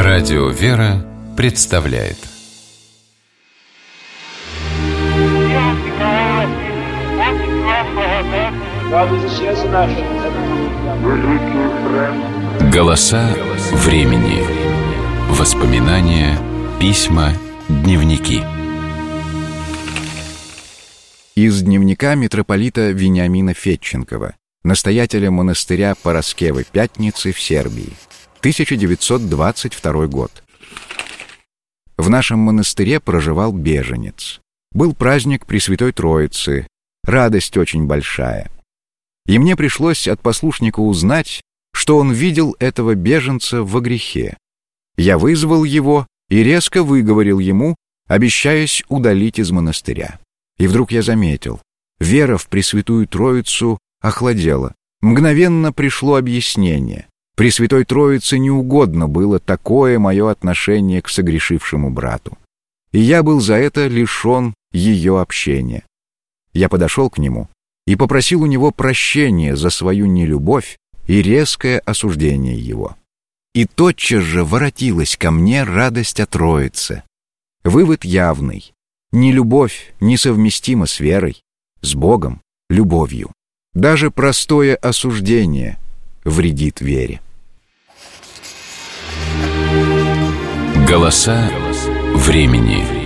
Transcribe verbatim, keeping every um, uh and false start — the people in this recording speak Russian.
Радио «Вера» представляет «Голоса времени». Воспоминания, письма, дневники. Из дневника митрополита Вениамина Федченкова, настоятеля монастыря Параскевы Пятницы в Сербии, тысяча девятьсот двадцать второй год. В нашем монастыре проживал беженец. Был праздник Пресвятой Троицы, радость очень большая. И мне пришлось от послушника узнать, что он видел этого беженца во грехе. Я вызвал его и резко выговорил ему, обещаясь удалить из монастыря. И вдруг я заметил, вера в Пресвятую Троицу охладела. Мгновенно пришло объяснение. Пресвятой Троице не угодно было такое мое отношение к согрешившему брату. И я был за это лишен ее общения. Я подошел к нему и попросил у него прощения за свою нелюбовь и резкое осуждение его. И тотчас же воротилась ко мне радость о Троице. Вывод явный. Нелюбовь несовместима с верой, с Богом, любовью. Даже простое осуждение вредит вере. Голоса времени.